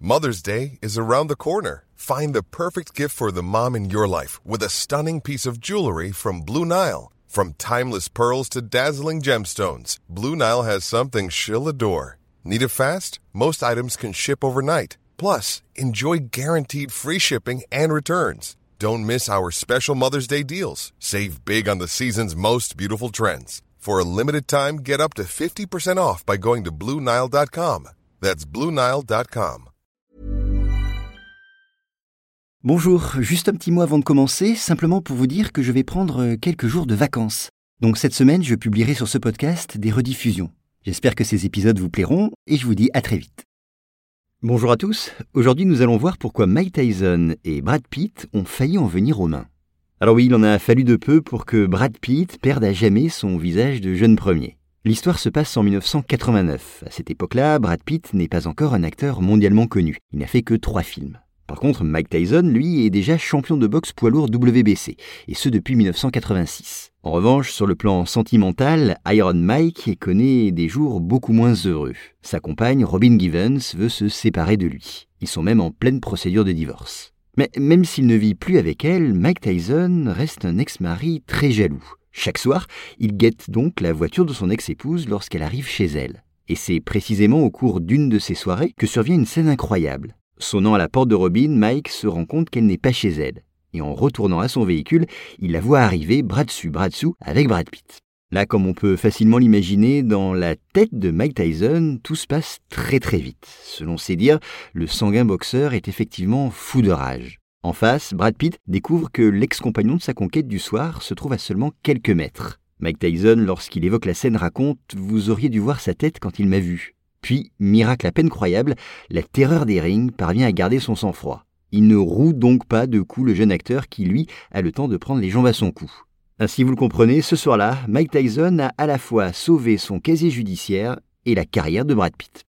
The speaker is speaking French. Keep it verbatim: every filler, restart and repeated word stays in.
Mother's Day is around the corner. Find the perfect gift for the mom in your life with a stunning piece of jewelry from Blue Nile. From timeless pearls to dazzling gemstones, Blue Nile has something she'll adore. Need it fast? Most items can ship overnight. Plus, enjoy guaranteed free shipping and returns. Don't miss our special Mother's Day deals. Save big on the season's most beautiful trends. For a limited time, get up to fifty percent off by going to Blue Nile dot com. That's Blue Nile dot com. Bonjour, juste un petit mot avant de commencer, simplement pour vous dire que je vais prendre quelques jours de vacances. Donc cette semaine, je publierai sur ce podcast des rediffusions. J'espère que ces épisodes vous plairont et je vous dis à très vite. Bonjour à tous, aujourd'hui nous allons voir pourquoi Mike Tyson et Brad Pitt ont failli en venir aux mains. Alors oui, il en a fallu de peu pour que Brad Pitt perde à jamais son visage de jeune premier. L'histoire se passe en dix-neuf cent quatre-vingt-neuf. À cette époque-là, Brad Pitt n'est pas encore un acteur mondialement connu. Il n'a fait que trois films. Par contre, Mike Tyson, lui, est déjà champion de boxe poids lourd W B C, et ce depuis dix-neuf cent quatre-vingt-six. En revanche, sur le plan sentimental, Iron Mike connaît des jours beaucoup moins heureux. Sa compagne, Robin Givens, veut se séparer de lui. Ils sont même en pleine procédure de divorce. Mais même s'il ne vit plus avec elle, Mike Tyson reste un ex-mari très jaloux. Chaque soir, il guette donc la voiture de son ex-épouse lorsqu'elle arrive chez elle. Et c'est précisément au cours d'une de ces soirées que survient une scène incroyable. Sonnant à la porte de Robin, Mike se rend compte qu'elle n'est pas chez elle. Et en retournant à son véhicule, il la voit arriver bras dessus, bras dessous avec Brad Pitt. Là, comme on peut facilement l'imaginer, dans la tête de Mike Tyson, tout se passe très très vite. Selon ses dires, le sanguin boxeur est effectivement fou de rage. En face, Brad Pitt découvre que l'ex-compagnon de sa conquête du soir se trouve à seulement quelques mètres. Mike Tyson, lorsqu'il évoque la scène, raconte « Vous auriez dû voir sa tête quand il m'a vu ». Puis, miracle à peine croyable, la terreur des rings parvient à garder son sang-froid. Il ne roue donc pas de coups le jeune acteur qui, lui, a le temps de prendre les jambes à son cou. Ainsi, vous le comprenez, ce soir-là, Mike Tyson a à la fois sauvé son casier judiciaire et la carrière de Brad Pitt.